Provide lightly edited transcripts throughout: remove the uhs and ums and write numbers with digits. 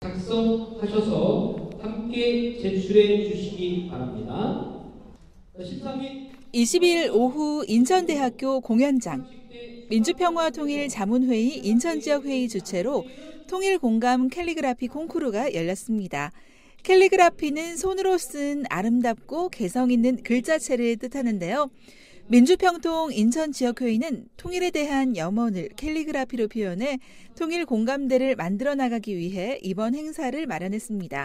작성하셔서 함께 제출해 주시기 바랍니다. 20일 오후 인천대학교 공연장 민주평화통일자문회의 인천지역회의 주최로 통일공감 캘리그라피 콩쿠르가 열렸습니다. 캘리그라피는 손으로 쓴 아름답고 개성 있는 글자체를 뜻하는데요. 민주평통 인천지역회의는 통일에 대한 염원을 캘리그라피로 표현해 통일 공감대를 만들어 나가기 위해 이번 행사를 마련했습니다.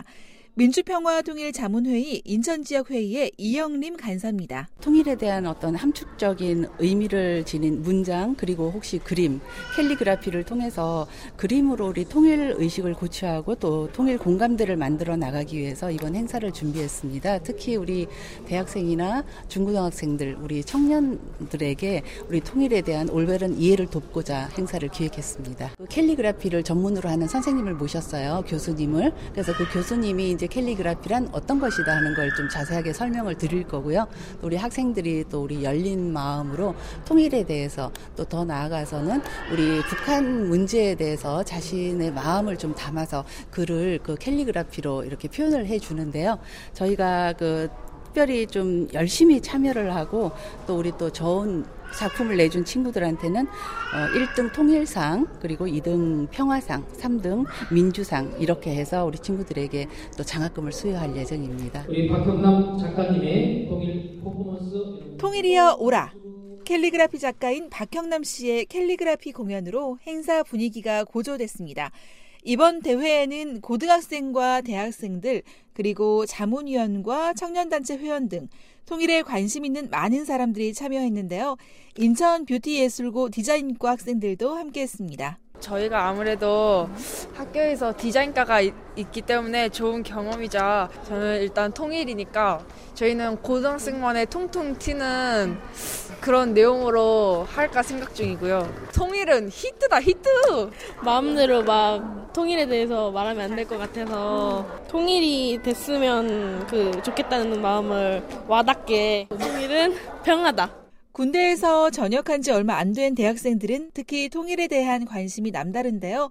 민주평화통일자문회의 인천지역회의의 이영림 간사입니다. 통일에 대한 어떤 함축적인 의미를 지닌 문장 그리고 혹시 그림, 캘리그라피를 통해서 그림으로 우리 통일 의식을 고취하고 또 통일 공감대를 만들어 나가기 위해서 이번 행사를 준비했습니다. 특히 우리 대학생이나 중고등학생들, 우리 청년들에게 우리 통일에 대한 올바른 이해를 돕고자 행사를 기획했습니다. 캘리그라피를 전문으로 하는 선생님을 모셨어요. 교수님을. 그래서 그 교수님이 이제 캘리그라피란 어떤 것이다 하는 걸 좀 자세하게 설명을 드릴 거고요. 또 우리 학생들이 또 우리 열린 마음으로 통일에 대해서 또 더 나아가서는 우리 북한 문제에 대해서 자신의 마음을 좀 담아서 글을 그 캘리그라피로 이렇게 표현을 해 주는데요. 저희가 특별히 좀 열심히 참여를 하고 또 우리 또 좋은 작품을 내준 친구들한테는 1등 통일상, 그리고 2등 평화상, 3등 민주상 이렇게 해서 우리 친구들에게 또 장학금을 수여할 예정입니다. 우리 박형남 작가님의 통일 퍼포먼스 통일이여 오라. 캘리그라피 작가인 박형남 씨의 캘리그라피 공연으로 행사 분위기가 고조됐습니다. 이번 대회에는 고등학생과 대학생들 그리고 자문위원과 청년단체 회원 등 통일에 관심 있는 많은 사람들이 참여했는데요. 인천 뷰티예술고 디자인과 학생들도 함께했습니다. 저희가 아무래도 학교에서 디자인과가 있기 때문에 좋은 경험이자 저는 일단 통일이니까 저희는 고등학생만의 통통 튀는 그런 내용으로 할까 생각 중이고요. 통일은 히트다, 히트! 마음대로 막 통일에 대해서 말하면 안 될 것 같아서 통일이 됐으면 좋겠다는 마음을 와닿게 통일은 평화다. 군대에서 전역한 지 얼마 안 된 대학생들은 특히 통일에 대한 관심이 남다른데요.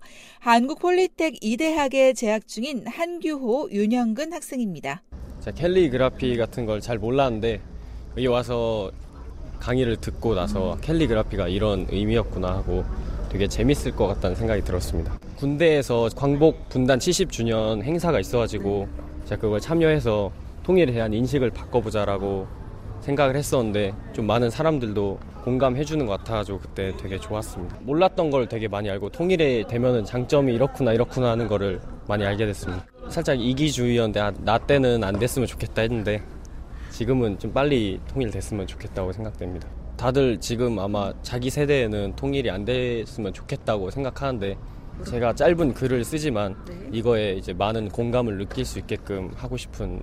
한국폴리텍 이대학에 재학 중인 한규호, 윤영근 학생입니다. 제가 캘리그라피 같은 걸 잘 몰랐는데 여기 와서 강의를 듣고 나서 캘리그라피가 이런 의미였구나 하고 되게 재밌을 것 같다는 생각이 들었습니다. 군대에서 광복 분단 70주년 행사가 있어가지고 제가 그걸 참여해서 통일에 대한 인식을 바꿔보자라고 생각을 했었는데 좀 많은 사람들도 공감해주는 것 같아가지고 그때 되게 좋았습니다. 몰랐던 걸 되게 많이 알고 통일에 되면은 장점이 이렇구나 하는 거를 많이 알게 됐습니다. 살짝 이기주의였는데 나 때는 안 됐으면 좋겠다 했는데 지금은 좀 빨리 통일됐으면 좋겠다고 생각됩니다. 다들 지금 아마 자기 세대에는 통일이 안 됐으면 좋겠다고 생각하는데 제가 짧은 글을 쓰지만 이거에 이제 많은 공감을 느낄 수 있게끔 하고 싶은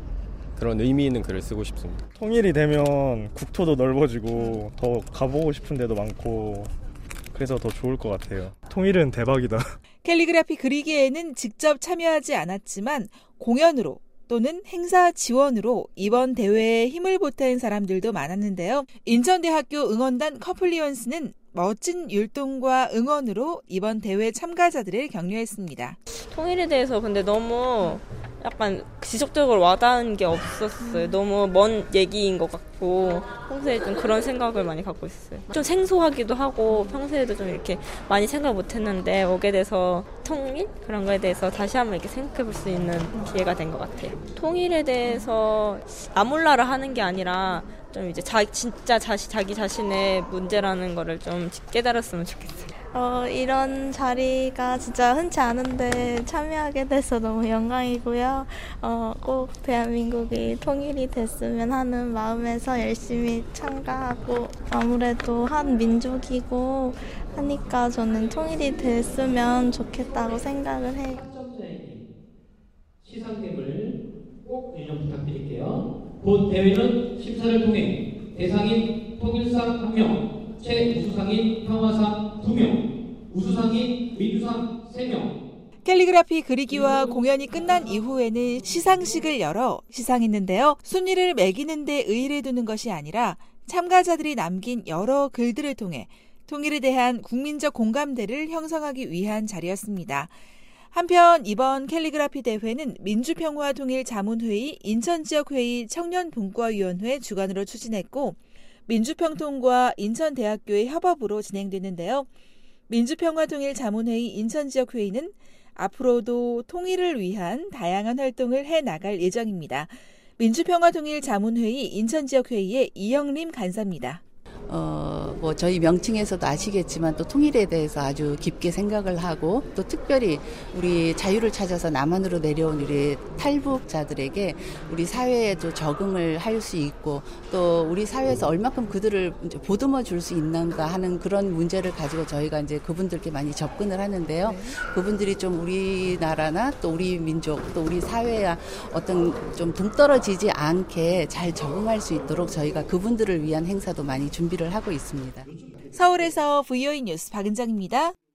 그런 의미 있는 글을 쓰고 싶습니다. 통일이 되면 국토도 넓어지고 더 가보고 싶은 데도 많고 그래서 더 좋을 것 같아요. 통일은 대박이다. 캘리그라피 그리기에는 직접 참여하지 않았지만 공연으로 또는 행사 지원으로 이번 대회에 힘을 보탠 사람들도 많았는데요. 인천대학교 응원단 커플리언스는 멋진 율동과 응원으로 이번 대회 참가자들을 격려했습니다. 통일에 대해서 근데 너무 약간 지속적으로 와닿은 게 없었어요. 너무 먼 얘기인 것 같고 평소에 좀 그런 생각을 많이 갖고 있어요. 좀 생소하기도 하고 평소에도 좀 이렇게 많이 생각 못했는데 오게 돼서 통일? 그런 거에 대해서 다시 한번 이렇게 생각해 볼 수 있는 기회가 된 것 같아요. 통일에 대해서 아몰라를 하는 게 아니라 좀 이제 진짜 자기 자신의 문제라는 거를 좀 깨달았으면 좋겠어요. 이런 자리가 진짜 흔치 않은데 참여하게 돼서 너무 영광이고요. 꼭 대한민국이 통일이 됐으면 하는 마음에서 열심히 참가하고 아무래도 한 민족이고 하니까 저는 통일이 됐으면 좋겠다고 생각을 해요. 시상금을 꼭 유념 부탁드릴게요. 본 대회는 심사를 통해 대상인 통일상 1명, 최우수상인 평화상 2명, 우수상인 민주상 3명. 캘리그라피 그리기와 공연이 끝난 이후에는 시상식을 열어 시상했는데요. 순위를 매기는 데 의의를 두는 것이 아니라 참가자들이 남긴 여러 글들을 통해 통일에 대한 국민적 공감대를 형성하기 위한 자리였습니다. 한편 이번 캘리그라피 대회는 민주평화통일자문회의 인천지역회의 청년분과위원회 주관으로 추진했고 민주평통과 인천대학교의 협업으로 진행됐는데요. 민주평화통일자문회의 인천지역회의는 앞으로도 통일을 위한 다양한 활동을 해나갈 예정입니다. 민주평화통일자문회의 인천지역회의의 이영림 간사입니다. 저희 명칭에서도 아시겠지만 또 통일에 대해서 아주 깊게 생각을 하고 또 특별히 우리 자유를 찾아서 남한으로 내려온 우리 탈북자들에게 우리 사회에 좀 적응을 할 수 있고 또 우리 사회에서 얼마큼 그들을 보듬어 줄 수 있는가 하는 그런 문제를 가지고 저희가 이제 그분들께 많이 접근을 하는데요. 그분들이 좀 우리나라나 또 우리 민족 또 우리 사회와 어떤 좀 동떨어지지 않게 잘 적응할 수 있도록 저희가 그분들을 위한 행사도 많이 준비를 하고 있습니다. 서울에서 VOA 뉴스 박은정입니다.